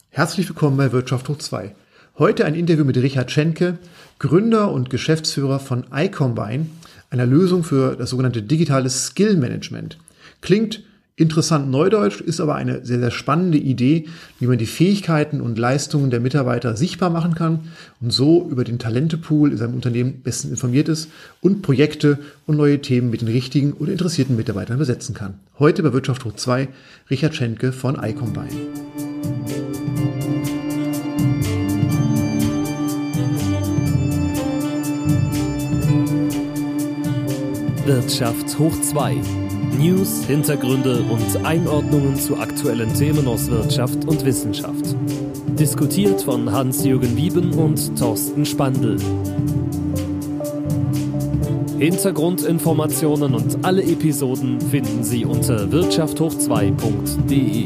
Herzlich willkommen bei Wirtschaft hoch 2. Heute ein Interview mit Richard Schenke, Gründer und Geschäftsführer von iCombine, einer Lösung für das sogenannte digitale Skill Management. Klingt interessant neudeutsch, ist aber eine sehr, sehr spannende Idee, wie man die Fähigkeiten und Leistungen der Mitarbeiter sichtbar machen kann und so über den Talentepool in seinem Unternehmen bestens informiert ist und Projekte und neue Themen mit den richtigen und interessierten Mitarbeitern besetzen kann. Heute bei Wirtschaft hoch 2, Richard Schenke von iCombine. Wirtschaft hoch 2. News, Hintergründe und Einordnungen zu aktuellen Themen aus Wirtschaft und Wissenschaft. Diskutiert von Hans-Jürgen Wieben und Thorsten Spandl. Hintergrundinformationen und alle Episoden finden Sie unter wirtschafthoch2.de.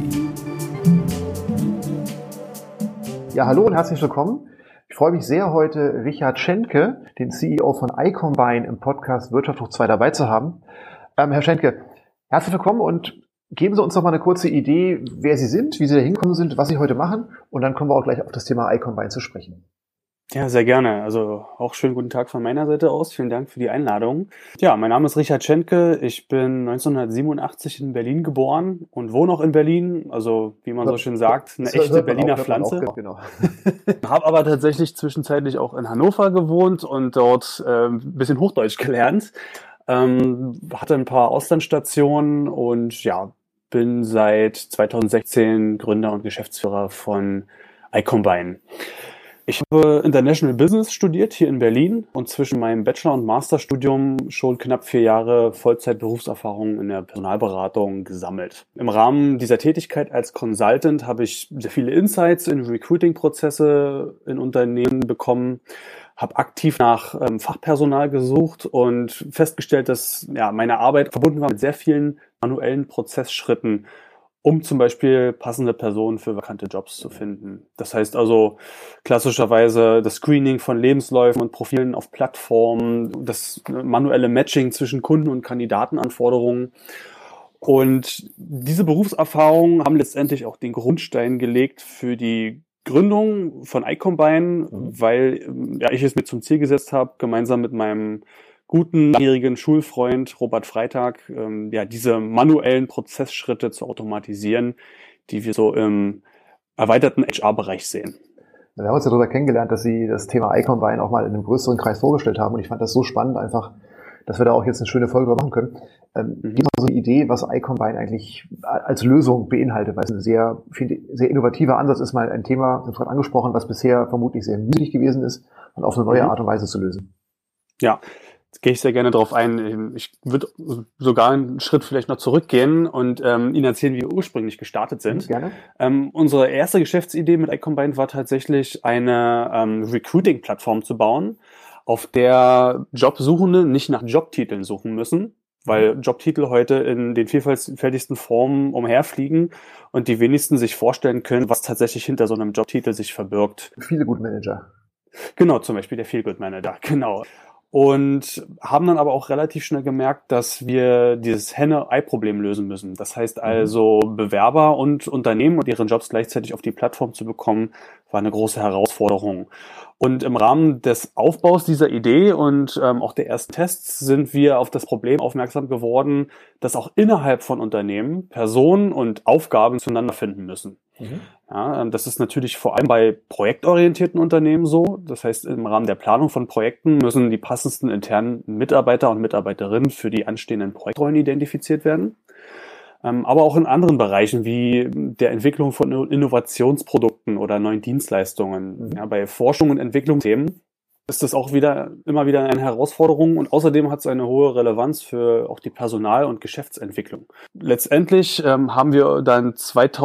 Ja, hallo und herzlich willkommen. Ich freue mich sehr, heute Richard Schenke, den CEO von iCombine, im Podcast Wirtschaft hoch 2 dabei zu haben. Herr Schenke, herzlich willkommen und geben Sie uns doch mal eine kurze Idee, wer Sie sind, wie Sie da hingekommen sind, was Sie heute machen, und dann kommen wir auch gleich auf das Thema iCombine zu sprechen. Ja, sehr gerne. Also auch schönen guten Tag von meiner Seite aus. Vielen Dank für die Einladung. Ja, mein Name ist Richard Schenke. Ich bin 1987 in Berlin geboren und wohne auch in Berlin. Also wie man so schön sagt, eine echte Berliner Pflanze. Genau. Habe aber tatsächlich zwischenzeitlich auch in Hannover gewohnt und dort ein bisschen Hochdeutsch gelernt. Hatte ein paar Auslandsstationen und ja, bin seit 2016 Gründer und Geschäftsführer von iCombine. Ich habe International Business studiert hier in Berlin und zwischen meinem Bachelor- und Masterstudium schon knapp 4 Jahre Vollzeit-Berufserfahrung in der Personalberatung gesammelt. Im Rahmen dieser Tätigkeit als Consultant habe ich sehr viele Insights in Recruiting-Prozesse in Unternehmen bekommen, habe aktiv nach Fachpersonal gesucht und festgestellt, dass meine Arbeit verbunden war mit sehr vielen manuellen Prozessschritten, um zum Beispiel passende Personen für vakante Jobs zu finden. Das heißt also klassischerweise das Screening von Lebensläufen und Profilen auf Plattformen, das manuelle Matching zwischen Kunden- und Kandidatenanforderungen. Und diese Berufserfahrungen haben letztendlich auch den Grundstein gelegt für die Gründung von iCombine, weil ich es mir zum Ziel gesetzt habe, gemeinsam mit meinem guten, langjährigen Schulfreund Robert Freitag, diese manuellen Prozessschritte zu automatisieren, die wir so im erweiterten HR-Bereich sehen. Wir haben uns ja darüber kennengelernt, dass Sie das Thema iCombine auch mal in einem größeren Kreis vorgestellt haben, und ich fand das so spannend einfach, dass wir da auch jetzt eine schöne Folge machen können. Gib mal so eine Idee, was iCombine eigentlich als Lösung beinhaltet, weil es ein sehr innovativer Ansatz ist, mal ein Thema, das gerade angesprochen, was bisher vermutlich sehr mühselig gewesen ist, und auf eine neue Art und Weise zu lösen. Ja. Jetzt gehe ich sehr gerne darauf ein. Ich würde sogar einen Schritt vielleicht noch zurückgehen und Ihnen erzählen, wie wir ursprünglich gestartet sind. Gerne. Unsere erste Geschäftsidee mit iCombine war tatsächlich eine Recruiting-Plattform zu bauen, auf der Jobsuchende nicht nach Jobtiteln suchen müssen, weil Jobtitel heute in den vielfältigsten Formen umherfliegen und die wenigsten sich vorstellen können, was tatsächlich hinter so einem Jobtitel sich verbirgt. Feelgood Manager. Genau, zum Beispiel der Feelgood Manager, genau. Und haben dann aber auch relativ schnell gemerkt, dass wir dieses Henne-Ei-Problem lösen müssen. Das heißt also, Bewerber und Unternehmen und ihre Jobs gleichzeitig auf die Plattform zu bekommen, war eine große Herausforderung. Und im Rahmen des Aufbaus dieser Idee und auch der ersten Tests sind wir auf das Problem aufmerksam geworden, dass auch innerhalb von Unternehmen Personen und Aufgaben zueinander finden müssen. Ja, das ist natürlich vor allem bei projektorientierten Unternehmen so. Das heißt, im Rahmen der Planung von Projekten müssen die passendsten internen Mitarbeiter und Mitarbeiterinnen für die anstehenden Projektrollen identifiziert werden. Aber auch in anderen Bereichen wie der Entwicklung von Innovationsprodukten oder neuen Dienstleistungen. Ja, bei Forschung und Entwicklungsthemen ist das auch immer wieder eine Herausforderung, und außerdem hat es eine hohe Relevanz für auch die Personal- und Geschäftsentwicklung. Letztendlich haben wir dann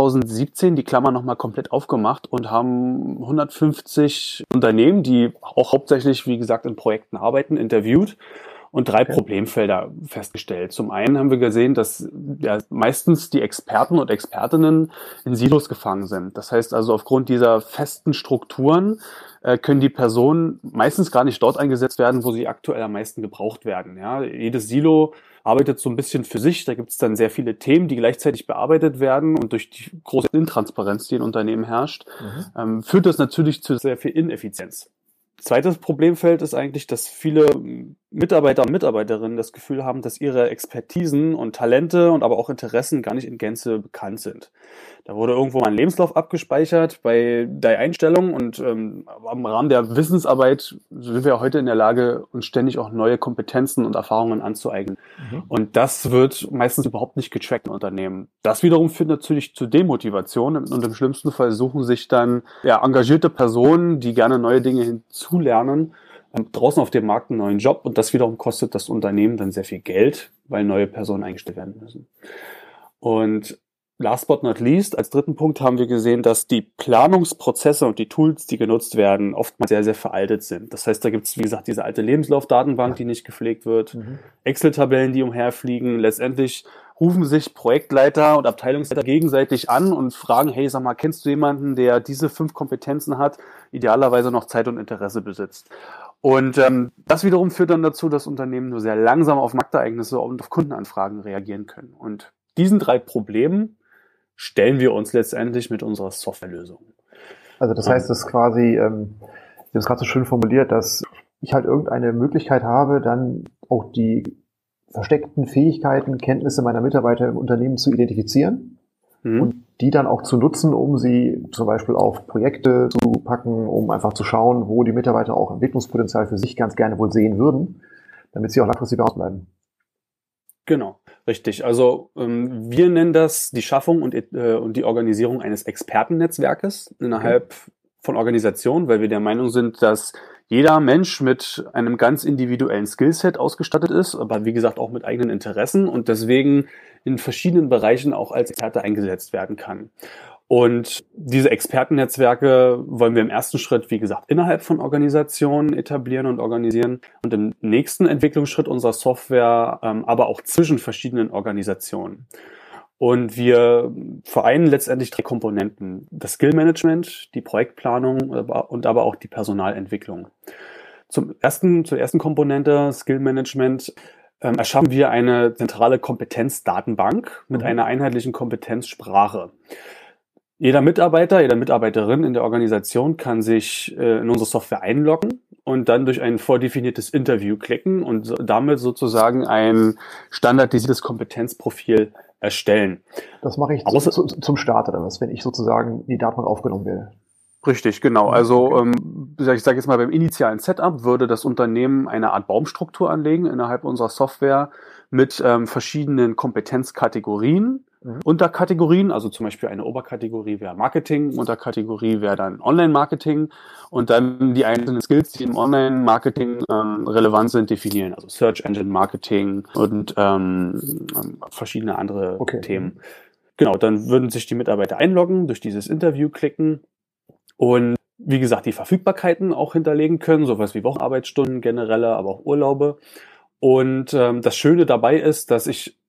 2017 die Klammer nochmal komplett aufgemacht und haben 150 Unternehmen, die auch hauptsächlich, wie gesagt, in Projekten arbeiten, interviewt und 3 Problemfelder festgestellt. Zum einen haben wir gesehen, dass meistens die Experten und Expertinnen in Silos gefangen sind. Das heißt also, aufgrund dieser festen Strukturen können die Personen meistens gar nicht dort eingesetzt werden, wo sie aktuell am meisten gebraucht werden. Ja, jedes Silo arbeitet so ein bisschen für sich. Da gibt es dann sehr viele Themen, die gleichzeitig bearbeitet werden, und durch die große Intransparenz, die in Unternehmen herrscht, führt das natürlich zu sehr viel Ineffizienz. Zweites Problemfeld ist eigentlich, dass viele Mitarbeiter und Mitarbeiterinnen das Gefühl haben, dass ihre Expertisen und Talente und aber auch Interessen gar nicht in Gänze bekannt sind. Da wurde irgendwo mal ein Lebenslauf abgespeichert bei der Einstellung, und im Rahmen der Wissensarbeit sind wir heute in der Lage, uns ständig auch neue Kompetenzen und Erfahrungen anzueignen. Und das wird meistens überhaupt nicht getrackt in Unternehmen. Das wiederum führt natürlich zu Demotivation, und im schlimmsten Fall suchen sich dann engagierte Personen, die gerne neue Dinge hinzulernen, draußen auf dem Markt einen neuen Job, und das wiederum kostet das Unternehmen dann sehr viel Geld, weil neue Personen eingestellt werden müssen. Und last but not least, als dritten Punkt haben wir gesehen, dass die Planungsprozesse und die Tools, die genutzt werden, oftmals sehr, sehr veraltet sind. Das heißt, da gibt es, wie gesagt, diese alte Lebenslaufdatenbank, die nicht gepflegt wird, Excel-Tabellen, die umherfliegen. Letztendlich rufen sich Projektleiter und Abteilungsleiter gegenseitig an und fragen, hey, sag mal, kennst du jemanden, der diese 5 Kompetenzen hat, idealerweise noch Zeit und Interesse besitzt? Und das wiederum führt dann dazu, dass Unternehmen nur sehr langsam auf Marktereignisse und auf Kundenanfragen reagieren können. Und diesen 3 Problemen stellen wir uns letztendlich mit unserer Softwarelösung. Also das heißt, das ist quasi, Sie haben es gerade so schön formuliert, dass ich halt irgendeine Möglichkeit habe, dann auch die versteckten Fähigkeiten, Kenntnisse meiner Mitarbeiter im Unternehmen zu identifizieren und die dann auch zu nutzen, um sie zum Beispiel auf Projekte zu packen, um einfach zu schauen, wo die Mitarbeiter auch Entwicklungspotenzial für sich ganz gerne wohl sehen würden, damit sie auch langfristig ausbleiben. Genau, richtig. Also wir nennen das die Schaffung und die Organisierung eines Expertennetzwerkes innerhalb von Organisationen, weil wir der Meinung sind, dass jeder Mensch mit einem ganz individuellen Skillset ausgestattet ist, aber wie gesagt auch mit eigenen Interessen und deswegen in verschiedenen Bereichen auch als Experte eingesetzt werden kann. Und diese Expertennetzwerke wollen wir im ersten Schritt, wie gesagt, innerhalb von Organisationen etablieren und organisieren und im nächsten Entwicklungsschritt unserer Software aber auch zwischen verschiedenen Organisationen. Und wir vereinen letztendlich 3 Komponenten: das Skill-Management, die Projektplanung und aber auch die Personalentwicklung. Zur ersten Komponente, Skill-Management, erschaffen wir eine zentrale Kompetenzdatenbank mit einer einheitlichen Kompetenzsprache. Jeder Mitarbeiter, jede Mitarbeiterin in der Organisation kann sich in unsere Software einloggen und dann durch ein vordefiniertes Interview klicken und damit sozusagen ein standardisiertes Kompetenzprofil erstellen. Das mache ich zum Start oder was, wenn ich sozusagen in die Datenbank aufgenommen werde? Richtig, genau. Also ich sage jetzt mal, beim initialen Setup würde das Unternehmen eine Art Baumstruktur anlegen innerhalb unserer Software mit verschiedenen Kompetenzkategorien, Unterkategorien, also zum Beispiel eine Oberkategorie wäre Marketing, Unterkategorie wäre dann Online-Marketing und dann die einzelnen Skills, die im Online-Marketing relevant sind, definieren, also Search Engine Marketing und verschiedene andere Themen. Genau, dann würden sich die Mitarbeiter einloggen, durch dieses Interview klicken und wie gesagt, die Verfügbarkeiten auch hinterlegen können, sowas wie Wochenarbeitsstunden, generelle, aber auch Urlaube. Und das Schöne dabei ist, dass ich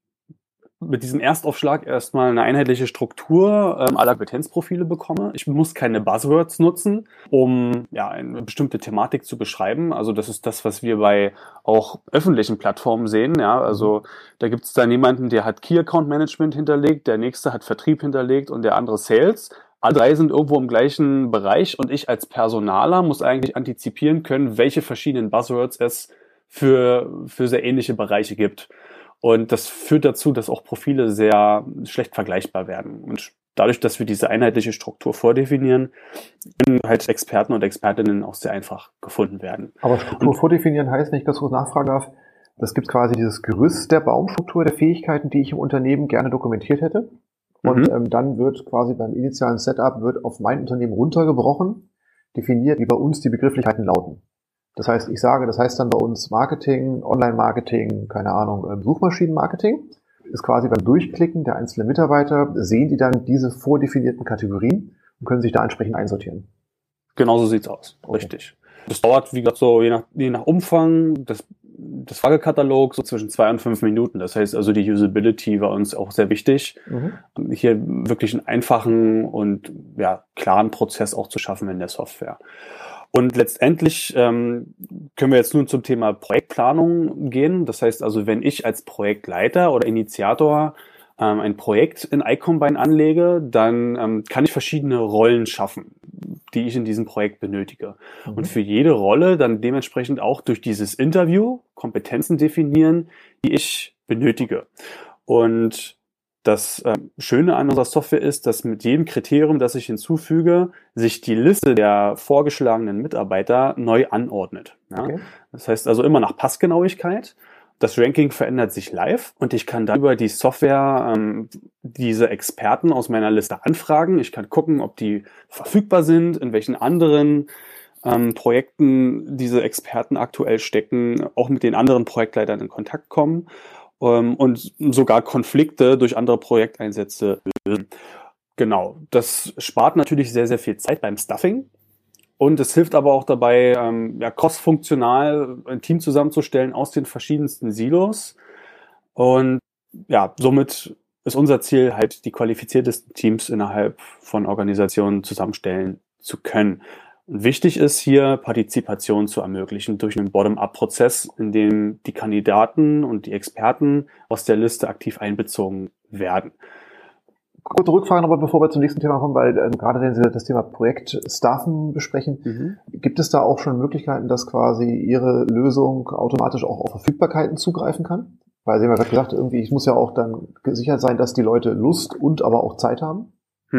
mit diesem Erstaufschlag erstmal eine einheitliche Struktur aller Kompetenzprofile bekomme. Ich muss keine Buzzwords nutzen, um eine bestimmte Thematik zu beschreiben. Also das ist das, was wir bei auch öffentlichen Plattformen sehen. Ja, also da gibt es dann jemanden, der hat Key Account Management hinterlegt, der nächste hat Vertrieb hinterlegt und der andere Sales. Alle 3 sind irgendwo im gleichen Bereich und ich als Personaler muss eigentlich antizipieren können, welche verschiedenen Buzzwords es für sehr ähnliche Bereiche gibt. Und das führt dazu, dass auch Profile sehr schlecht vergleichbar werden. Und dadurch, dass wir diese einheitliche Struktur vordefinieren, können halt Experten und Expertinnen auch sehr einfach gefunden werden. Aber Struktur vordefinieren heißt, wenn ich das kurz nachfragen darf, das gibt quasi dieses Gerüst der Baumstruktur der Fähigkeiten, die ich im Unternehmen gerne dokumentiert hätte. Und dann wird quasi beim initialen Setup wird auf mein Unternehmen runtergebrochen, definiert, wie bei uns die Begrifflichkeiten lauten. Das heißt, das heißt dann bei uns Marketing, Online-Marketing, keine Ahnung, Suchmaschinenmarketing. Ist quasi beim Durchklicken der einzelnen Mitarbeiter, sehen die dann diese vordefinierten Kategorien und können sich da entsprechend einsortieren. Genauso sieht's aus, richtig. Das dauert, wie gesagt, so je nach Umfang. Das das Fragekatalog so zwischen 2 und 5 Minuten. Das heißt also, die Usability war uns auch sehr wichtig, hier wirklich einen einfachen und klaren Prozess auch zu schaffen in der Software. Und letztendlich können wir jetzt nun zum Thema Projektplanung gehen. Das heißt also, wenn ich als Projektleiter oder Initiator ein Projekt in iCombine anlege, dann kann ich verschiedene Rollen schaffen, die ich in diesem Projekt benötige. Und für jede Rolle dann dementsprechend auch durch dieses Interview Kompetenzen definieren, die ich benötige. Und das Schöne an unserer Software ist, dass mit jedem Kriterium, das ich hinzufüge, sich die Liste der vorgeschlagenen Mitarbeiter neu anordnet. Ja? Okay. Das heißt also immer nach Passgenauigkeit. Das Ranking verändert sich live und ich kann dann über die Software diese Experten aus meiner Liste anfragen. Ich kann gucken, ob die verfügbar sind, in welchen anderen Projekten diese Experten aktuell stecken, auch mit den anderen Projektleitern in Kontakt kommen und sogar Konflikte durch andere Projekteinsätze lösen. Genau, das spart natürlich sehr, sehr viel Zeit beim Stuffing. Und es hilft aber auch dabei, cross-funktional ein Team zusammenzustellen aus den verschiedensten Silos. Und somit ist unser Ziel halt, die qualifiziertesten Teams innerhalb von Organisationen zusammenstellen zu können. Und wichtig ist hier, Partizipation zu ermöglichen durch einen Bottom-up-Prozess, in dem die Kandidaten und die Experten aus der Liste aktiv einbezogen werden. Kurze Rückfrage nochmal, bevor wir zum nächsten Thema kommen, weil gerade wenn Sie das Thema Projektstaffen besprechen, gibt es da auch schon Möglichkeiten, dass quasi Ihre Lösung automatisch auch auf Verfügbarkeiten zugreifen kann? Weil Sie haben ja gerade gesagt, irgendwie, ich muss ja auch dann gesichert sein, dass die Leute Lust und aber auch Zeit haben.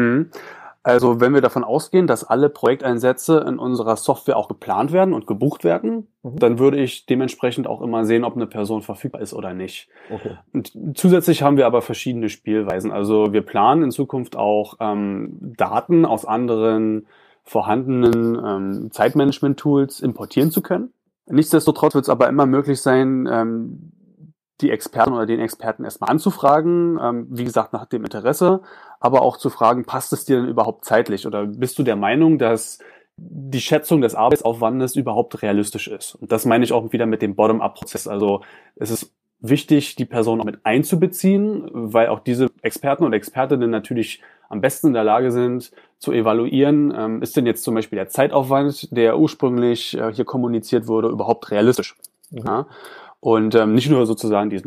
Also wenn wir davon ausgehen, dass alle Projekteinsätze in unserer Software auch geplant werden und gebucht werden, dann würde ich dementsprechend auch immer sehen, ob eine Person verfügbar ist oder nicht. Okay. Und zusätzlich haben wir aber verschiedene Spielweisen. Also wir planen in Zukunft auch Daten aus anderen vorhandenen Zeitmanagement-Tools importieren zu können. Nichtsdestotrotz wird es aber immer möglich sein, die Experten oder den Experten erstmal anzufragen, wie gesagt, nach dem Interesse, aber auch zu fragen, passt es dir denn überhaupt zeitlich oder bist du der Meinung, dass die Schätzung des Arbeitsaufwandes überhaupt realistisch ist? Und das meine ich auch wieder mit dem Bottom-up-Prozess. Also es ist wichtig, die Person auch mit einzubeziehen, weil auch diese Experten und Expertinnen natürlich am besten in der Lage sind, zu evaluieren, ist denn jetzt zum Beispiel der Zeitaufwand, der ursprünglich hier kommuniziert wurde, überhaupt realistisch? Ja? Und nicht nur sozusagen diese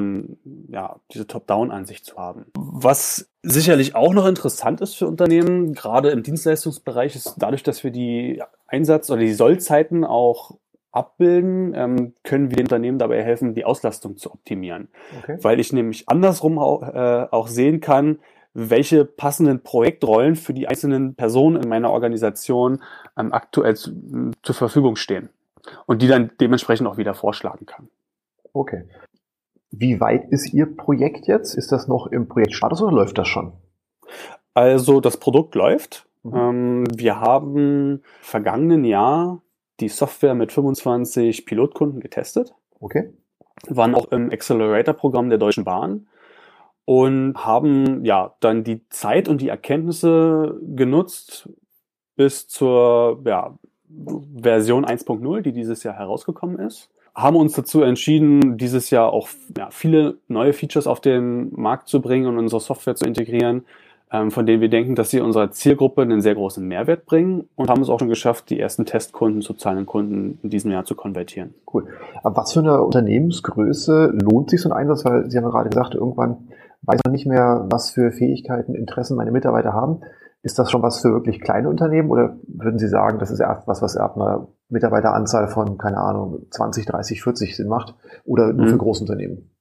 Top-Down-Ansicht zu haben. Was sicherlich auch noch interessant ist für Unternehmen, gerade im Dienstleistungsbereich, ist dadurch, dass wir die Einsatz- oder die Sollzeiten auch abbilden, können wir den Unternehmen dabei helfen, die Auslastung zu optimieren. Okay. Weil ich nämlich andersrum auch sehen kann, welche passenden Projektrollen für die einzelnen Personen in meiner Organisation aktuell zur Verfügung stehen. Und die dann dementsprechend auch wieder vorschlagen kann. Okay. Wie weit ist Ihr Projekt jetzt? Ist das noch im Projektstatus oder läuft das schon? Also das Produkt läuft. Wir haben vergangenen Jahr die Software mit 25 Pilotkunden getestet. Okay. Waren auch im Accelerator-Programm der Deutschen Bahn und haben dann die Zeit und die Erkenntnisse genutzt bis zur Version 1.0, die dieses Jahr herausgekommen ist. Haben uns dazu entschieden, dieses Jahr auch viele neue Features auf den Markt zu bringen und unsere Software zu integrieren, von denen wir denken, dass sie unserer Zielgruppe einen sehr großen Mehrwert bringen und haben es auch schon geschafft, die ersten Testkunden zu zahlenden Kunden in diesem Jahr zu konvertieren. Cool. Aber was für eine Unternehmensgröße lohnt sich so ein Einsatz? Weil Sie haben ja gerade gesagt, irgendwann weiß man nicht mehr, was für Fähigkeiten, Interessen meine Mitarbeiter haben. Ist das schon was für wirklich kleine Unternehmen oder würden Sie sagen, das ist was ab einer Mitarbeiteranzahl von, keine Ahnung, 20, 30, 40 Sinn macht oder nur für Großunternehmen?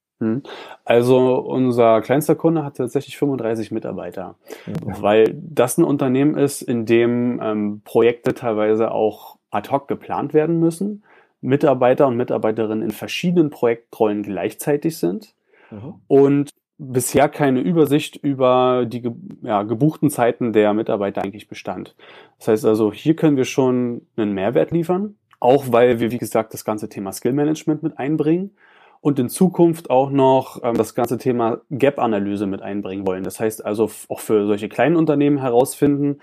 Also unser kleinster Kunde hat tatsächlich 35 Mitarbeiter, weil das ein Unternehmen ist, in dem Projekte teilweise auch ad hoc geplant werden müssen, Mitarbeiter und Mitarbeiterinnen in verschiedenen Projektrollen gleichzeitig sind und bisher keine Übersicht über die gebuchten Zeiten der Mitarbeiter eigentlich bestand. Das heißt also, hier können wir schon einen Mehrwert liefern, auch weil wir, wie gesagt, das ganze Thema Skill Management mit einbringen und in Zukunft auch noch das ganze Thema Gap-Analyse mit einbringen wollen. Das heißt also auch für solche kleinen Unternehmen herausfinden,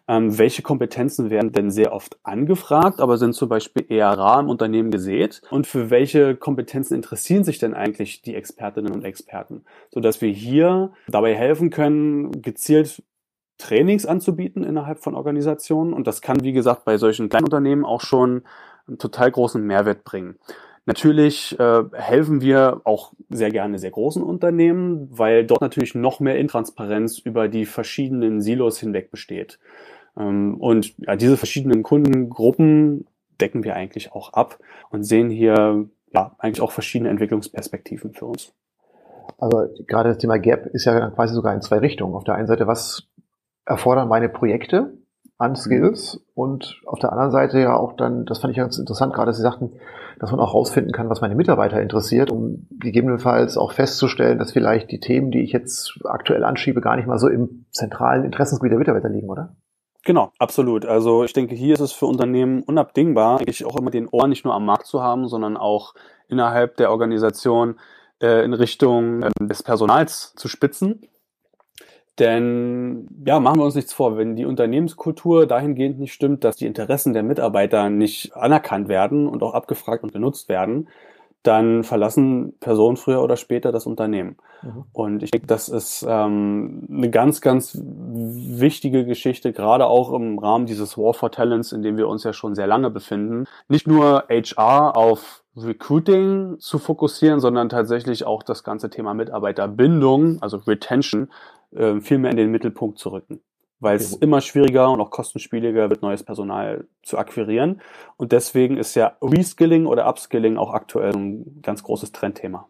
Welche Kompetenzen werden denn sehr oft angefragt, aber sind zum Beispiel eher rar im Unternehmen gesät? Und für welche Kompetenzen interessieren sich denn eigentlich die Expertinnen und Experten? Sodass wir hier dabei helfen können, gezielt Trainings anzubieten innerhalb von Organisationen. Und das kann, wie gesagt, bei solchen kleinen Unternehmen auch schon einen total großen Mehrwert bringen. Natürlich helfen wir auch sehr gerne sehr großen Unternehmen, weil dort natürlich noch mehr Intransparenz über die verschiedenen Silos hinweg besteht. Und ja, diese verschiedenen Kundengruppen decken wir eigentlich auch ab und sehen hier ja eigentlich auch verschiedene Entwicklungsperspektiven für uns. Also gerade das Thema Gap ist ja dann quasi sogar in zwei Richtungen. Auf der einen Seite, was erfordern meine Projekte an Skills und auf der anderen Seite ja auch dann, das fand ich ganz interessant, gerade dass Sie sagten, dass man auch rausfinden kann, was meine Mitarbeiter interessiert, um gegebenenfalls auch festzustellen, dass vielleicht die Themen, die ich jetzt aktuell anschiebe, gar nicht mal so im zentralen Interessensgebiet der Mitarbeiter liegen, oder? Genau, absolut. Also ich denke, hier ist es für Unternehmen unabdingbar, eigentlich auch immer den Ohr nicht nur am Markt zu haben, sondern auch innerhalb der Organisation in Richtung des Personals zu spitzen. Denn, ja, machen wir uns nichts vor, wenn die Unternehmenskultur dahingehend nicht stimmt, dass die Interessen der Mitarbeiter nicht anerkannt werden und auch abgefragt und genutzt werden, dann verlassen Personen früher oder später das Unternehmen. Mhm. Und ich denke, das ist eine ganz, ganz wichtige Geschichte, gerade auch im Rahmen dieses War for Talents, in dem wir uns ja schon sehr lange befinden. Nicht nur HR auf Recruiting zu fokussieren, sondern tatsächlich auch das ganze Thema Mitarbeiterbindung, also Retention, viel mehr in den Mittelpunkt zu rücken. Weil es immer schwieriger und auch kostenspieliger wird, neues Personal zu akquirieren. Und deswegen ist ja Reskilling oder Upskilling auch aktuell ein ganz großes Trendthema.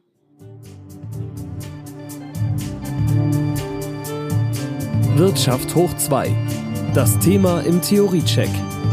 Wirtschaft hoch 2. Das Thema im Theoriecheck.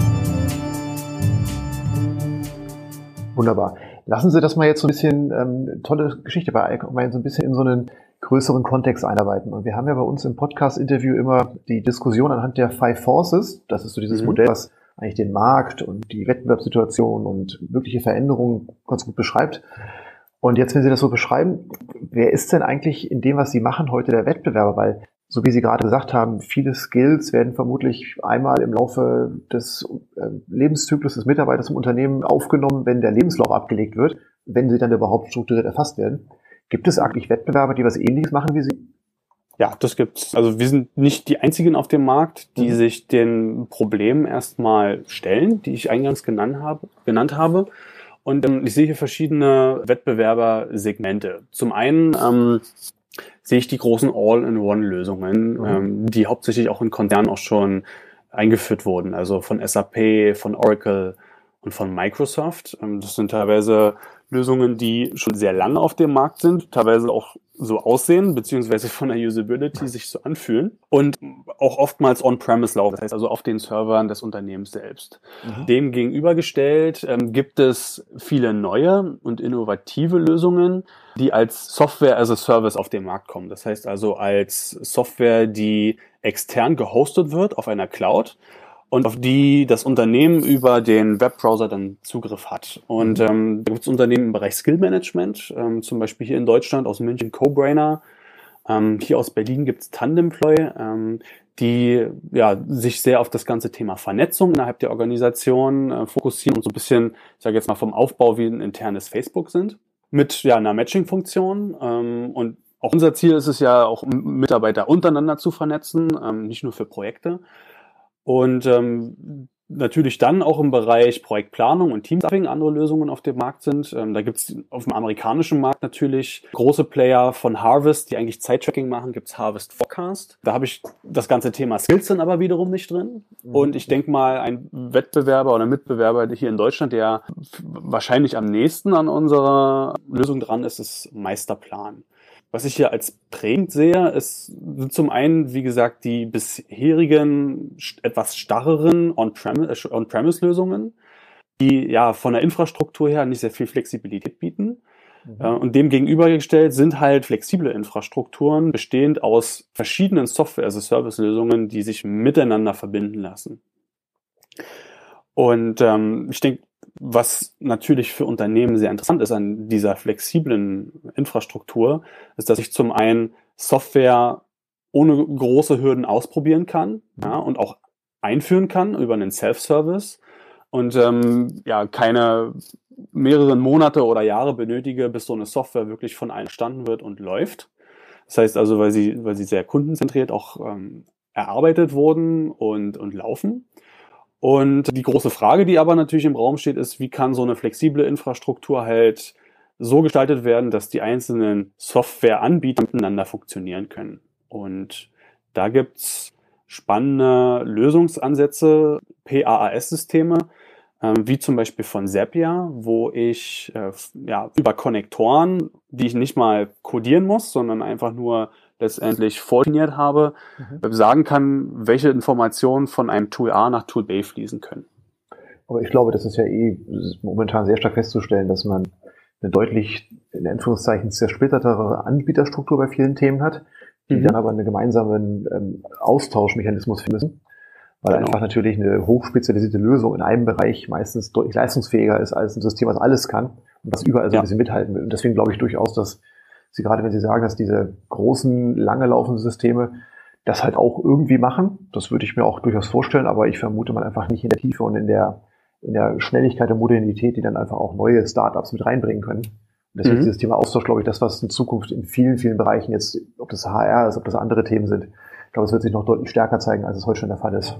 Wunderbar. Lassen Sie das mal jetzt so ein bisschen, tolle Geschichte bei Icom, so ein bisschen in so einen größeren Kontext einarbeiten. Und wir haben ja bei uns im Podcast-Interview immer die Diskussion anhand der Five Forces. Das ist so dieses Modell, was eigentlich den Markt und die Wettbewerbssituation und mögliche Veränderungen ganz gut beschreibt. Und jetzt, wenn Sie das so beschreiben, wer ist denn eigentlich in dem, was Sie machen, heute der Wettbewerber? Weil, so wie Sie gerade gesagt haben, viele Skills werden vermutlich einmal im Laufe des Lebenszyklus des Mitarbeiters im Unternehmen aufgenommen, wenn der Lebenslauf abgelegt wird, wenn sie dann überhaupt strukturiert erfasst werden. Gibt es eigentlich Wettbewerber, die was Ähnliches machen wie Sie? Ja, das gibt's. Also wir sind nicht die einzigen auf dem Markt, die sich den Problemen erstmal stellen, die ich eingangs genannt habe. Und ich sehe hier verschiedene Wettbewerbersegmente. Zum einen sehe ich die großen All-in-One-Lösungen, die hauptsächlich auch in Konzernen auch schon eingeführt wurden. Also von SAP, von Oracle und von Microsoft. Das sind teilweise Lösungen, die schon sehr lange auf dem Markt sind, teilweise auch so aussehen, beziehungsweise von der Usability sich so anfühlen und auch oftmals on-premise laufen, das heißt also auf den Servern des Unternehmens selbst. Dem gegenübergestellt gibt es viele neue und innovative Lösungen, die als Software as a Service auf den Markt kommen. Das heißt also als Software, die extern gehostet wird auf einer Cloud und auf die das Unternehmen über den Webbrowser dann Zugriff hat. Und da gibt es Unternehmen im Bereich Skill Management, zum Beispiel hier in Deutschland aus München Cobrainer. Hier aus Berlin gibt es Tandemploy, die ja sich sehr auf das ganze Thema Vernetzung innerhalb der Organisation fokussieren und so ein bisschen, ich sage jetzt mal vom Aufbau wie ein internes Facebook sind, mit ja einer Matching-Funktion. Und auch unser Ziel ist es ja auch, Mitarbeiter untereinander zu vernetzen, nicht nur für Projekte. Und natürlich dann auch im Bereich Projektplanung und Teamstuffing andere Lösungen auf dem Markt sind. Da gibt's auf dem amerikanischen Markt natürlich große Player von Harvest, die eigentlich Zeittracking machen, gibt's Harvest Forecast. Da habe ich das ganze Thema Skills dann aber wiederum nicht drin. Und ich denke mal, ein Wettbewerber oder Mitbewerber hier in Deutschland, der wahrscheinlich am nächsten an unserer Lösung dran ist, ist Meisterplan. Was ich hier als prägend sehe, sind zum einen, wie gesagt, die bisherigen, etwas starreren On-Premise-Lösungen, die ja von der Infrastruktur her nicht sehr viel Flexibilität bieten. Und dem gegenübergestellt sind halt flexible Infrastrukturen, bestehend aus verschiedenen Software-as-a-Service-Lösungen, die sich miteinander verbinden lassen. Und ich denke, was natürlich für Unternehmen sehr interessant ist an dieser flexiblen Infrastruktur, ist, dass ich zum einen Software ohne große Hürden ausprobieren kann, ja, und auch einführen kann über einen Self-Service und keine mehreren Monate oder Jahre benötige, bis so eine Software wirklich von allen verstanden wird und läuft. Das heißt also, weil sie sehr kundenzentriert auch erarbeitet wurden und laufen. Und die große Frage, die aber natürlich im Raum steht, ist, wie kann so eine flexible Infrastruktur halt so gestaltet werden, dass die einzelnen Softwareanbieter miteinander funktionieren können. Und da gibt's spannende Lösungsansätze, PaaS-Systeme, wie zum Beispiel von Zapier, wo ich über Konnektoren, die ich nicht mal codieren muss, sondern einfach nur letztendlich vordefiniert habe, sagen kann, welche Informationen von einem Tool A nach Tool B fließen können. Aber ich glaube, das ist ja momentan sehr stark festzustellen, dass man eine deutlich, in Anführungszeichen, zersplittertere Anbieterstruktur bei vielen Themen hat, die dann aber einen gemeinsamen Austauschmechanismus finden müssen, weil einfach natürlich eine hochspezialisierte Lösung in einem Bereich meistens deutlich leistungsfähiger ist als ein System, was alles kann und was überall so ein bisschen mithalten will. Und deswegen glaube ich durchaus, dass Sie gerade, wenn Sie sagen, dass diese großen, lange laufenden Systeme das halt auch irgendwie machen, das würde ich mir auch durchaus vorstellen, aber ich vermute mal einfach nicht in der Tiefe und in der Schnelligkeit der Modernität, die dann einfach auch neue Startups mit reinbringen können. Und deswegen ist dieses Thema Austausch, glaube ich, das, was in Zukunft in vielen, vielen Bereichen jetzt, ob das HR ist, ob das andere Themen sind, ich glaube, es wird sich noch deutlich stärker zeigen, als es heute schon der Fall ist.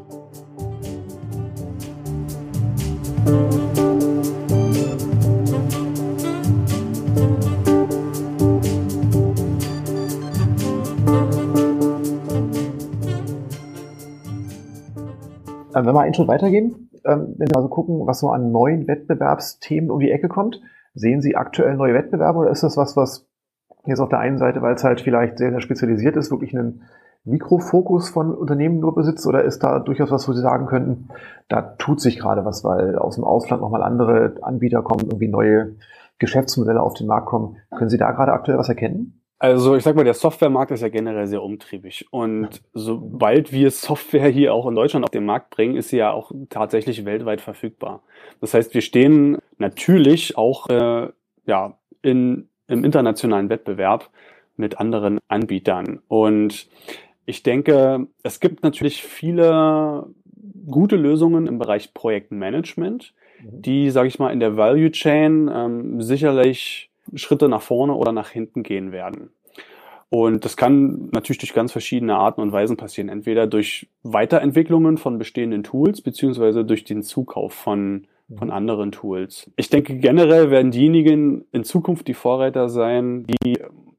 Wenn wir einen Schritt weitergehen, wenn Sie also gucken, was so an neuen Wettbewerbsthemen um die Ecke kommt, sehen Sie aktuell neue Wettbewerbe oder ist das was jetzt auf der einen Seite, weil es halt vielleicht sehr, sehr spezialisiert ist, wirklich einen Mikrofokus von Unternehmen nur besitzt oder ist da durchaus was, wo Sie sagen könnten, da tut sich gerade was, weil aus dem Ausland nochmal andere Anbieter kommen, irgendwie neue Geschäftsmodelle auf den Markt kommen. Können Sie da gerade aktuell was erkennen? Also ich sag mal, der Softwaremarkt ist ja generell sehr umtriebig und sobald wir Software hier auch in Deutschland auf den Markt bringen, ist sie ja auch tatsächlich weltweit verfügbar. Das heißt, wir stehen natürlich auch im internationalen Wettbewerb mit anderen Anbietern und ich denke, es gibt natürlich viele gute Lösungen im Bereich Projektmanagement, die, sage ich mal, in der Value Chain sicherlich Schritte nach vorne oder nach hinten gehen werden. Und das kann natürlich durch ganz verschiedene Arten und Weisen passieren. Entweder durch Weiterentwicklungen von bestehenden Tools, beziehungsweise durch den Zukauf von anderen Tools. Ich denke, generell werden diejenigen in Zukunft die Vorreiter sein, die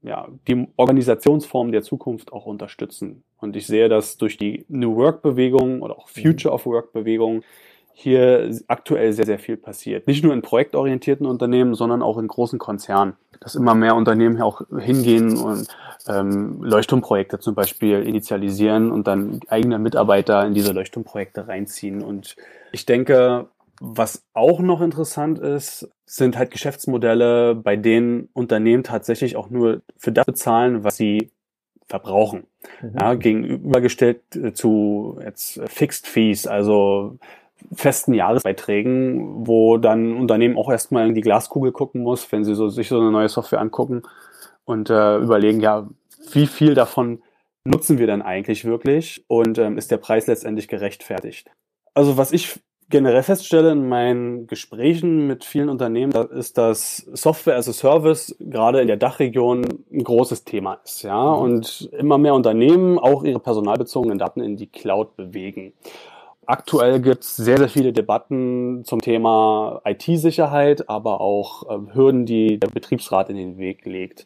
Organisationsform der Zukunft auch unterstützen. Und ich sehe das durch die New Work-Bewegung oder auch Future of Work-Bewegung hier aktuell sehr, sehr viel passiert. Nicht nur in projektorientierten Unternehmen, sondern auch in großen Konzernen. Dass immer mehr Unternehmen hier auch hingehen und Leuchtturmprojekte zum Beispiel initialisieren und dann eigene Mitarbeiter in diese Leuchtturmprojekte reinziehen. Und ich denke, was auch noch interessant ist, sind halt Geschäftsmodelle, bei denen Unternehmen tatsächlich auch nur für das bezahlen, was sie verbrauchen. Ja, gegenübergestellt zu jetzt Fixed Fees, also festen Jahresbeiträgen, wo dann ein Unternehmen auch erstmal in die Glaskugel gucken muss, wenn sie sich so eine neue Software angucken und überlegen, ja, wie viel davon nutzen wir denn eigentlich wirklich und ist der Preis letztendlich gerechtfertigt? Also was ich generell feststelle in meinen Gesprächen mit vielen Unternehmen, ist, dass Software as a Service gerade in der Dachregion ein großes Thema ist, ja, und immer mehr Unternehmen auch ihre personalbezogenen Daten in die Cloud bewegen. Aktuell gibt es sehr, sehr viele Debatten zum Thema IT-Sicherheit, aber auch Hürden, die der Betriebsrat in den Weg legt.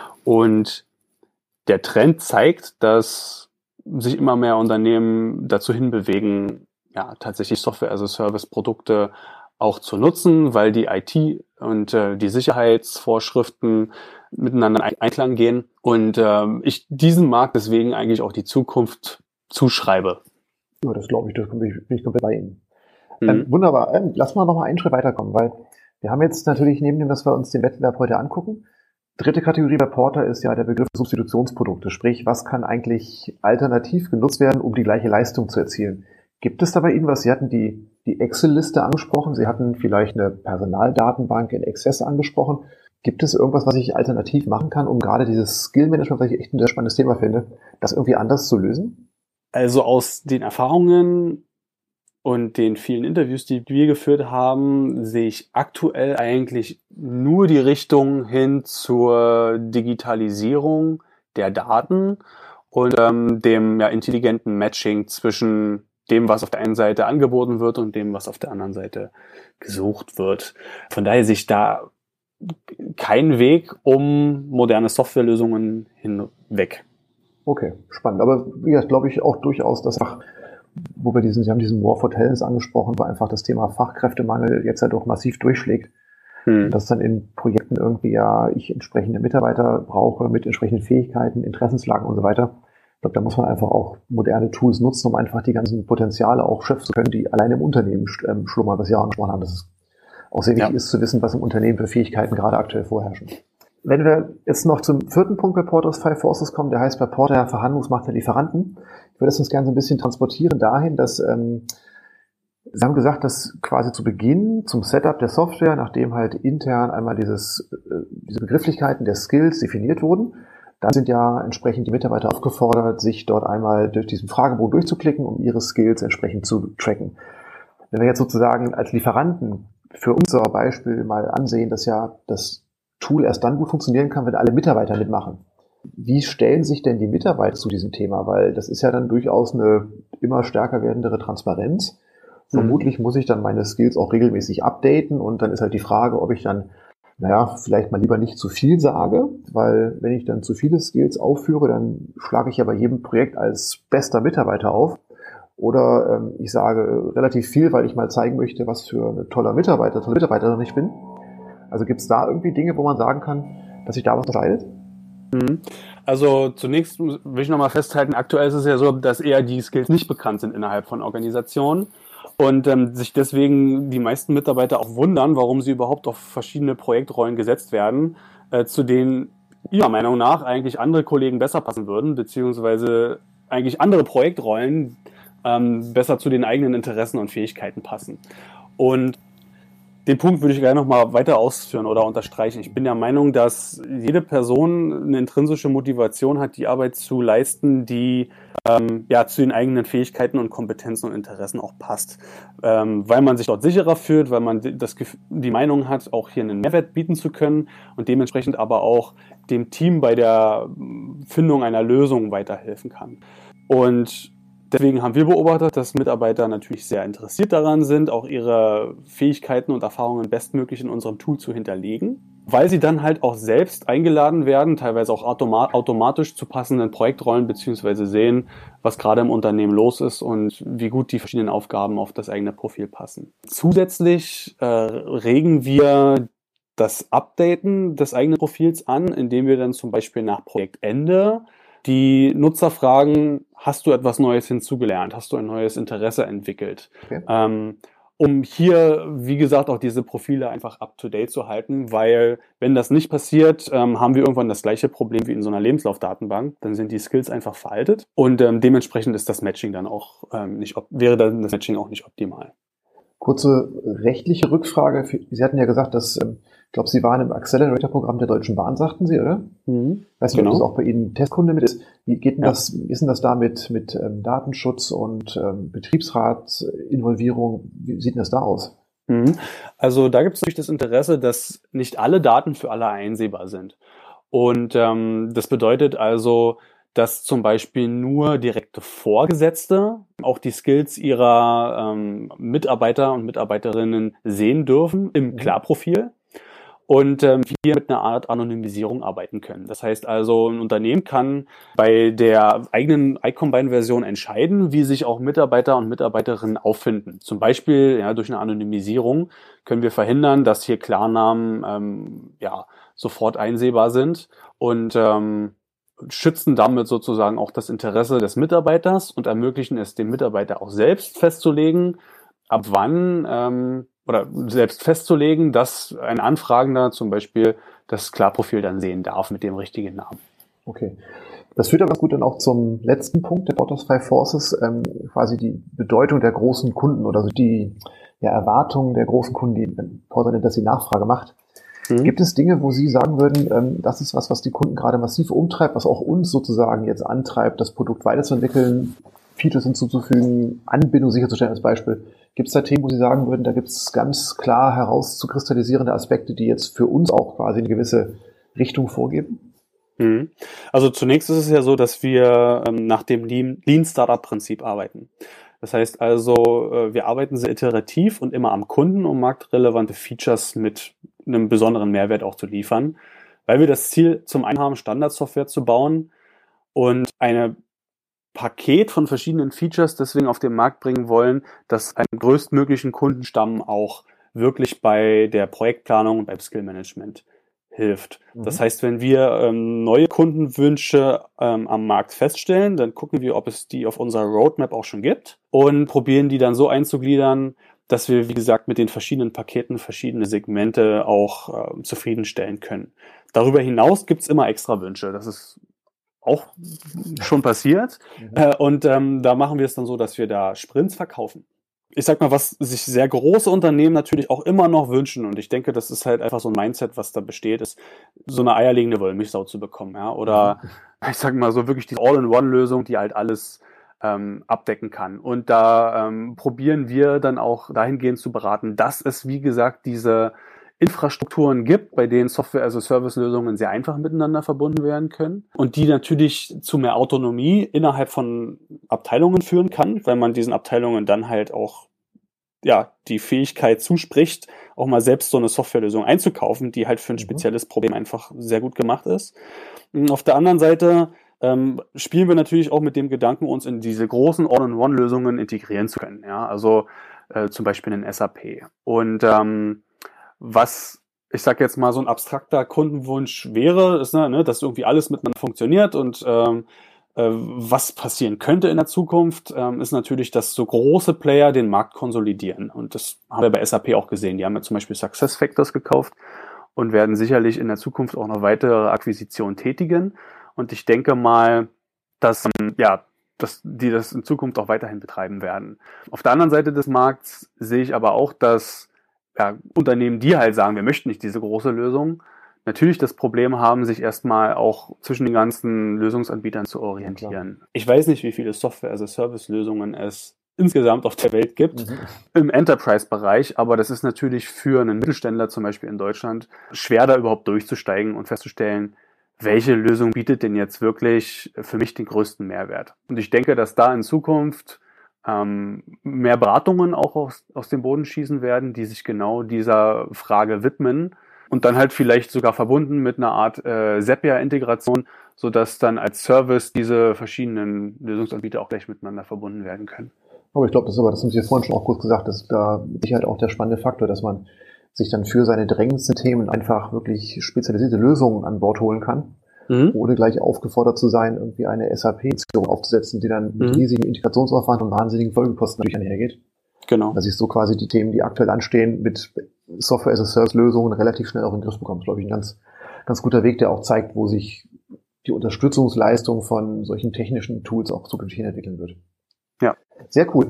Und der Trend zeigt, dass sich immer mehr Unternehmen dazu hinbewegen, ja, tatsächlich Software-as-a-Service-Produkte auch zu nutzen, weil die IT und die Sicherheitsvorschriften miteinander in Einklang gehen. Und ich diesem Markt deswegen eigentlich auch die Zukunft zuschreibe. Ja, das glaube ich, bin ich komplett bei Ihnen. Wunderbar. Lass mal noch mal einen Schritt weiterkommen, weil wir haben jetzt natürlich neben dem, dass wir uns den Wettbewerb heute angucken, dritte Kategorie bei Porter ist ja der Begriff Substitutionsprodukte. Sprich, was kann eigentlich alternativ genutzt werden, um die gleiche Leistung zu erzielen? Gibt es da bei Ihnen was? Sie hatten die Excel-Liste angesprochen, Sie hatten vielleicht eine Personaldatenbank in Access angesprochen. Gibt es irgendwas, was ich alternativ machen kann, um gerade dieses Skill-Management, was ich echt ein sehr spannendes Thema finde, das irgendwie anders zu lösen? Also aus den Erfahrungen und den vielen Interviews, die wir geführt haben, sehe ich aktuell eigentlich nur die Richtung hin zur Digitalisierung der Daten und dem intelligenten Matching zwischen dem, was auf der einen Seite angeboten wird und dem, was auf der anderen Seite gesucht wird. Von daher sehe ich da keinen Weg um moderne Softwarelösungen hinweg. Okay, spannend. Aber wie gesagt, glaube ich auch durchaus, dass Sie haben diesen War for Talents angesprochen, wo einfach das Thema Fachkräftemangel jetzt ja doch massiv durchschlägt. Dass dann in Projekten irgendwie ich entsprechende Mitarbeiter brauche mit entsprechenden Fähigkeiten, Interessenslagen und so weiter. Ich glaube, da muss man einfach auch moderne Tools nutzen, um einfach die ganzen Potenziale auch schöpfen zu können, die allein im Unternehmen schlummern, was Sie auch angesprochen haben. Dass es auch sehr wichtig ist zu wissen, was im Unternehmen für Fähigkeiten gerade aktuell vorherrschen. Wenn wir jetzt noch zum 4. Punkt bei Porter's Five Forces kommen, der heißt bei Porter Verhandlungsmacht der Lieferanten. Ich würde es uns gerne so ein bisschen transportieren dahin, dass Sie haben gesagt, dass quasi zu Beginn zum Setup der Software, nachdem halt intern einmal diese Begrifflichkeiten der Skills definiert wurden, dann sind ja entsprechend die Mitarbeiter aufgefordert, sich dort einmal durch diesen Fragebogen durchzuklicken, um ihre Skills entsprechend zu tracken. Wenn wir jetzt sozusagen als Lieferanten für unser Beispiel mal ansehen, dass ja das Tool erst dann gut funktionieren kann, wenn alle Mitarbeiter mitmachen. Wie stellen sich denn die Mitarbeiter zu diesem Thema? Weil das ist ja dann durchaus eine immer stärker werdendere Transparenz. Vermutlich muss ich dann meine Skills auch regelmäßig updaten und dann ist halt die Frage, ob ich dann, vielleicht mal lieber nicht zu viel sage, weil wenn ich dann zu viele Skills aufführe, dann schlage ich ja bei jedem Projekt als bester Mitarbeiter auf. Oder ich sage relativ viel, weil ich mal zeigen möchte, was für eine tolle Mitarbeiterin ich bin. Also gibt es da irgendwie Dinge, wo man sagen kann, dass sich da was unterscheidet? Also zunächst will ich nochmal festhalten, aktuell ist es ja so, dass eher die Skills nicht bekannt sind innerhalb von Organisationen und sich deswegen die meisten Mitarbeiter auch wundern, warum sie überhaupt auf verschiedene Projektrollen gesetzt werden, zu denen ihrer Meinung nach eigentlich andere Kollegen besser passen würden, beziehungsweise eigentlich andere Projektrollen besser zu den eigenen Interessen und Fähigkeiten passen. Und den Punkt würde ich gerne noch mal weiter ausführen oder unterstreichen. Ich bin der Meinung, dass jede Person eine intrinsische Motivation hat, die Arbeit zu leisten, die zu den eigenen Fähigkeiten und Kompetenzen und Interessen auch passt. Weil man sich dort sicherer fühlt, weil man die Meinung hat, auch hier einen Mehrwert bieten zu können und dementsprechend aber auch dem Team bei der Findung einer Lösung weiterhelfen kann. Und deswegen haben wir beobachtet, dass Mitarbeiter natürlich sehr interessiert daran sind, auch ihre Fähigkeiten und Erfahrungen bestmöglich in unserem Tool zu hinterlegen, weil sie dann halt auch selbst eingeladen werden, teilweise auch automatisch zu passenden Projektrollen beziehungsweise sehen, was gerade im Unternehmen los ist und wie gut die verschiedenen Aufgaben auf das eigene Profil passen. Zusätzlich regen wir das Updaten des eigenen Profils an, indem wir dann zum Beispiel nach Projektende die Nutzer fragen, hast du etwas Neues hinzugelernt? Hast du ein neues Interesse entwickelt? Okay. Um hier, wie gesagt, auch diese Profile einfach up-to-date zu halten, weil wenn das nicht passiert, haben wir irgendwann das gleiche Problem wie in so einer Lebenslaufdatenbank. Dann sind die Skills einfach veraltet und dementsprechend ist das Matching dann auch wäre dann das Matching auch nicht optimal. Kurze rechtliche Rückfrage. Sie hatten ja gesagt, dass, ich glaube, Sie waren im Accelerator-Programm der Deutschen Bahn, sagten Sie, oder? Weiß nicht, ob das auch bei Ihnen Testkunde mit ist. Wie geht denn das, wie ist denn das da mit Datenschutz und Betriebsratsinvolvierung? Wie sieht denn das da aus? Also da gibt es natürlich das Interesse, dass nicht alle Daten für alle einsehbar sind. Und das bedeutet also, dass zum Beispiel nur direkte Vorgesetzte auch die Skills ihrer Mitarbeiter und Mitarbeiterinnen sehen dürfen im Klarprofil und wir mit einer Art Anonymisierung arbeiten können. Das heißt also, ein Unternehmen kann bei der eigenen iCombine-Version entscheiden, wie sich auch Mitarbeiter und Mitarbeiterinnen auffinden. Zum Beispiel durch eine Anonymisierung können wir verhindern, dass hier Klarnamen sofort einsehbar sind und schützen damit sozusagen auch das Interesse des Mitarbeiters und ermöglichen es dem Mitarbeiter auch selbst festzulegen, ab wann oder selbst festzulegen, dass ein Anfragender zum Beispiel das Klarprofil dann sehen darf mit dem richtigen Namen. Okay. Das führt aber gut dann auch zum letzten Punkt der Porter's Five Forces, quasi die Bedeutung der großen Kunden oder also die Erwartungen der großen Kunden, die Porter nennt, dass die Nachfrage macht. Gibt es Dinge, wo Sie sagen würden, das ist was die Kunden gerade massiv umtreibt, was auch uns sozusagen jetzt antreibt, das Produkt weiterzuentwickeln? Features hinzuzufügen, Anbindung sicherzustellen als Beispiel. Gibt es da Themen, wo Sie sagen würden, da gibt es ganz klar herauszukristallisierende Aspekte, die jetzt für uns auch quasi eine gewisse Richtung vorgeben? Also zunächst ist es ja so, dass wir nach dem Lean-Startup-Prinzip arbeiten. Das heißt also, wir arbeiten sehr iterativ und immer am Kunden, um marktrelevante Features mit einem besonderen Mehrwert auch zu liefern, weil wir das Ziel zum einen haben, Standardsoftware zu bauen und ein Paket von verschiedenen Features deswegen auf den Markt bringen wollen, dass einen größtmöglichen Kundenstamm auch wirklich bei der Projektplanung und beim Skillmanagement hilft. Das heißt, wenn wir neue Kundenwünsche am Markt feststellen, dann gucken wir, ob es die auf unserer Roadmap auch schon gibt und probieren die dann so einzugliedern, dass wir, wie gesagt, mit den verschiedenen Paketen verschiedene Segmente auch zufriedenstellen können. Darüber hinaus gibt's immer extra Wünsche. Das ist auch schon passiert. Und da machen wir es dann so, dass wir da Sprints verkaufen. Ich sag mal, was sich sehr große Unternehmen natürlich auch immer noch wünschen, und ich denke, das ist halt einfach so ein Mindset, was da besteht, ist, so eine eierlegende Wollmilchsau zu bekommen, ja, oder ich sag mal so wirklich die All-in-One-Lösung, die halt alles abdecken kann. Und da probieren wir dann auch dahingehend zu beraten, dass es, wie gesagt, diese Infrastrukturen gibt, bei denen Software-as-a-Service-Lösungen sehr einfach miteinander verbunden werden können und die natürlich zu mehr Autonomie innerhalb von Abteilungen führen kann, weil man diesen Abteilungen dann halt auch die Fähigkeit zuspricht, auch mal selbst so eine Softwarelösung einzukaufen, die halt für ein spezielles Problem einfach sehr gut gemacht ist. Auf der anderen Seite spielen wir natürlich auch mit dem Gedanken, uns in diese großen All-in-One-Lösungen integrieren zu können. Ja, also zum Beispiel in SAP. Und was, ich sag jetzt mal, so ein abstrakter Kundenwunsch wäre, ist, dass irgendwie alles miteinander funktioniert und was passieren könnte in der Zukunft, ist natürlich, dass so große Player den Markt konsolidieren. Und das haben wir bei SAP auch gesehen. Die haben ja zum Beispiel SuccessFactors gekauft und werden sicherlich in der Zukunft auch noch weitere Akquisitionen tätigen. Und ich denke mal, dass die das in Zukunft auch weiterhin betreiben werden. Auf der anderen Seite des Markts sehe ich aber auch, dass Unternehmen, die halt sagen, wir möchten nicht diese große Lösung, natürlich das Problem haben, sich erstmal auch zwischen den ganzen Lösungsanbietern zu orientieren. Ja, ich weiß nicht, wie viele Software-as-a-Service-Lösungen es insgesamt auf der Welt gibt im Enterprise-Bereich, aber das ist natürlich für einen Mittelständler zum Beispiel in Deutschland schwer, da überhaupt durchzusteigen und festzustellen, welche Lösung bietet denn jetzt wirklich für mich den größten Mehrwert. Und ich denke, dass da in Zukunft mehr Beratungen auch aus dem Boden schießen werden, die sich genau dieser Frage widmen und dann halt vielleicht sogar verbunden mit einer Art Zapier-Integration, sodass dann als Service diese verschiedenen Lösungsanbieter auch gleich miteinander verbunden werden können. Aber ich glaube, das haben Sie vorhin schon auch kurz gesagt, das ist da sicher halt auch der spannende Faktor, dass man sich dann für seine drängendsten Themen einfach wirklich spezialisierte Lösungen an Bord holen kann. Ohne gleich aufgefordert zu sein, irgendwie eine SAP-Beziehung aufzusetzen, die dann mit riesigen Integrationsaufwand und wahnsinnigen Folgekosten natürlich einhergeht. Genau. Dass ich so quasi die Themen, die aktuell anstehen, mit Software-as-a-Service-Lösungen relativ schnell auch in den Griff bekomme. Das ist, glaube ich, ein ganz, ganz guter Weg, der auch zeigt, wo sich die Unterstützungsleistung von solchen technischen Tools auch zukünftig entwickeln wird. Ja. Sehr cool.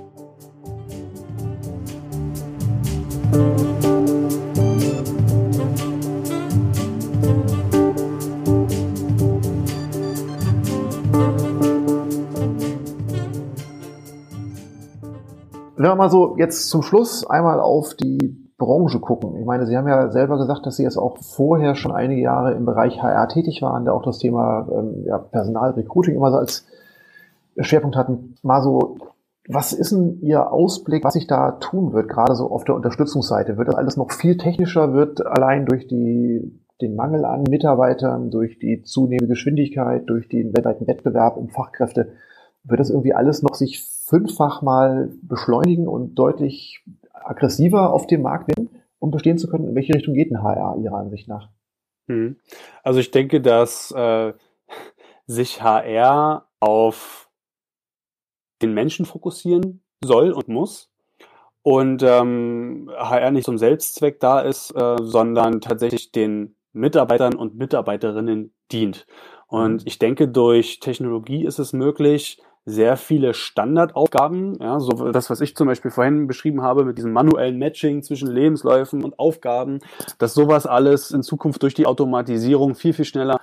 Wenn wir mal so jetzt zum Schluss einmal auf die Branche gucken. Ich meine, Sie haben ja selber gesagt, dass Sie jetzt auch vorher schon einige Jahre im Bereich HR tätig waren, da auch das Thema Personalrecruiting immer so als Schwerpunkt hatten. Mal so, was ist denn Ihr Ausblick, was sich da tun wird, gerade so auf der Unterstützungsseite? Wird das alles noch viel technischer? Wird allein durch den Mangel an Mitarbeitern, durch die zunehmende Geschwindigkeit, durch den weltweiten Wettbewerb um Fachkräfte, wird das irgendwie alles noch sich 5-fach mal beschleunigen und deutlich aggressiver auf dem Markt werden, um bestehen zu können? In welche Richtung geht ein HR Ihrer Ansicht nach? Also ich denke, dass sich HR auf den Menschen fokussieren soll und muss und HR nicht zum Selbstzweck da ist, sondern tatsächlich den Mitarbeitern und Mitarbeiterinnen dient. Und ich denke, durch Technologie ist es möglich, sehr viele Standardaufgaben, so das, was ich zum Beispiel vorhin beschrieben habe, mit diesem manuellen Matching zwischen Lebensläufen und Aufgaben, dass sowas alles in Zukunft durch die Automatisierung viel, viel schneller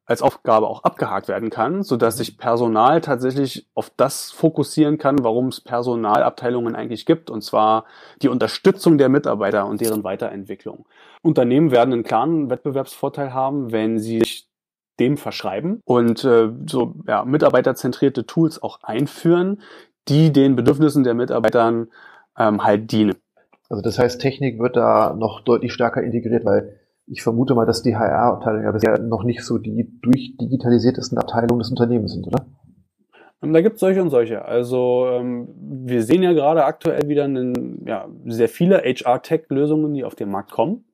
als Aufgabe auch abgehakt werden kann, sodass sich Personal tatsächlich auf das fokussieren kann, warum es Personalabteilungen eigentlich gibt, und zwar die Unterstützung der Mitarbeiter und deren Weiterentwicklung. Unternehmen werden einen klaren Wettbewerbsvorteil haben, wenn sie sich dem verschreiben und mitarbeiterzentrierte Tools auch einführen, die den Bedürfnissen der Mitarbeitern halt dienen. Also das heißt, Technik wird da noch deutlich stärker integriert, weil ich vermute mal, dass die HR-Abteilung ja bisher noch nicht so die durchdigitalisiertesten Abteilungen des Unternehmens sind, oder? Da gibt es solche und solche. Also wir sehen ja gerade aktuell wieder sehr viele HR-Tech-Lösungen, die auf den Markt kommen.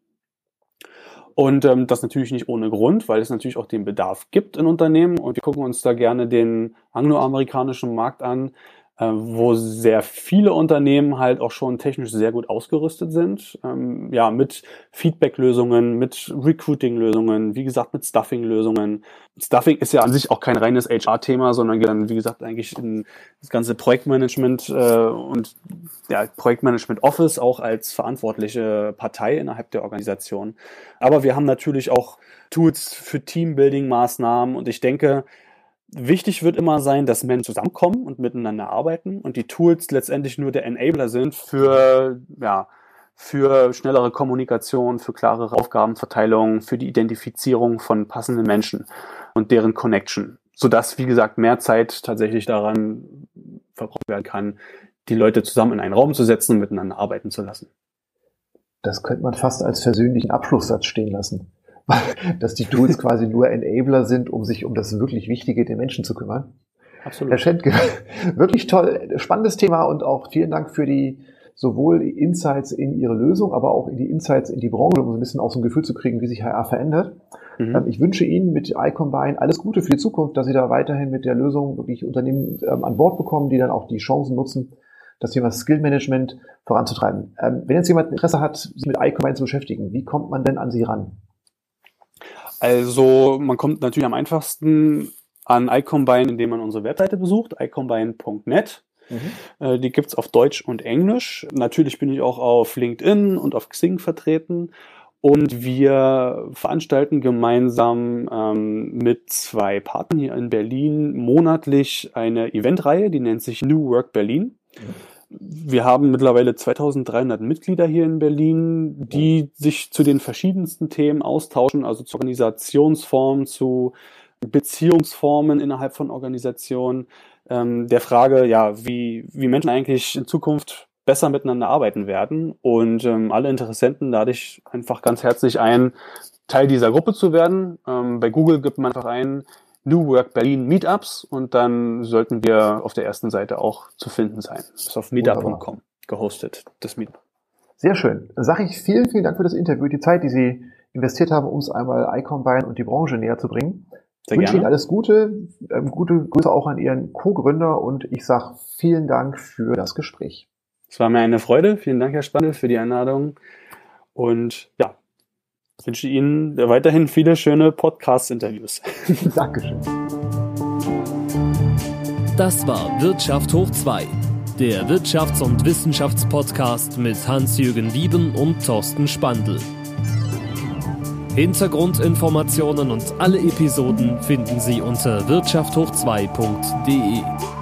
Und das natürlich nicht ohne Grund, weil es natürlich auch den Bedarf gibt in Unternehmen. Und wir gucken uns da gerne den angloamerikanischen Markt an, wo sehr viele Unternehmen halt auch schon technisch sehr gut ausgerüstet sind. Mit Feedback-Lösungen, mit Recruiting-Lösungen, wie gesagt mit Stuffing-Lösungen. Stuffing ist ja an sich auch kein reines HR-Thema, sondern geht dann, wie gesagt, eigentlich in das ganze Projektmanagement und Projektmanagement Office auch als verantwortliche Partei innerhalb der Organisation. Aber wir haben natürlich auch Tools für Teambuilding-Maßnahmen, und ich denke, wichtig wird immer sein, dass Menschen zusammenkommen und miteinander arbeiten und die Tools letztendlich nur der Enabler sind für schnellere Kommunikation, für klarere Aufgabenverteilung, für die Identifizierung von passenden Menschen und deren Connection, sodass, wie gesagt, mehr Zeit tatsächlich daran verbraucht werden kann, die Leute zusammen in einen Raum zu setzen und miteinander arbeiten zu lassen. Das könnte man fast als versöhnlichen Abschlusssatz stehen lassen. Dass die Tools quasi nur Enabler sind, um sich um das wirklich Wichtige, den Menschen zu kümmern. Absolut. Herr Schentke, wirklich toll, spannendes Thema, und auch vielen Dank für die sowohl Insights in Ihre Lösung, aber auch in die Insights in die Branche, um so ein bisschen auch so ein Gefühl zu kriegen, wie sich HR verändert. Ich wünsche Ihnen mit iCombine alles Gute für die Zukunft, dass Sie da weiterhin mit der Lösung wirklich Unternehmen an Bord bekommen, die dann auch die Chancen nutzen, das Thema Skill Management voranzutreiben. Wenn jetzt jemand Interesse hat, sich mit iCombine zu beschäftigen, wie kommt man denn an Sie ran? Also man kommt natürlich am einfachsten an iCombine, indem man unsere Webseite besucht, iCombine.net. Die gibt's auf Deutsch und Englisch. Natürlich bin ich auch auf LinkedIn und auf Xing vertreten. Und wir veranstalten gemeinsam mit 2 Partnern hier in Berlin monatlich eine Eventreihe, die nennt sich New Work Berlin. Wir haben mittlerweile 2300 Mitglieder hier in Berlin, die sich zu den verschiedensten Themen austauschen, also zu Organisationsformen, zu Beziehungsformen innerhalb von Organisationen, der Frage, wie Menschen eigentlich in Zukunft besser miteinander arbeiten werden. Und alle Interessenten lade ich einfach ganz herzlich ein, Teil dieser Gruppe zu werden. Bei Google gibt man einfach ein New Work Berlin Meetups, und dann sollten wir auf der ersten Seite auch zu finden sein. Das ist auf meetup.com gehostet, das Meetup. Sehr schön. Dann sage ich vielen, vielen Dank für das Interview, die Zeit, die Sie investiert haben, um uns einmal iCombine und die Branche näher zu bringen. Ich wünsche Ihnen alles Gute, gute Grüße auch an Ihren Co-Gründer, und ich sage vielen Dank für das Gespräch. Es war mir eine Freude. Vielen Dank, Herr Spandl, für die Einladung. Und ich wünsche Ihnen weiterhin viele schöne Podcast-Interviews. Dankeschön. Das war Wirtschaft hoch 2, der Wirtschafts- und Wissenschaftspodcast mit Hans-Jürgen Wieben und Thorsten Spandl. Hintergrundinformationen und alle Episoden finden Sie unter wirtschafthoch2.de.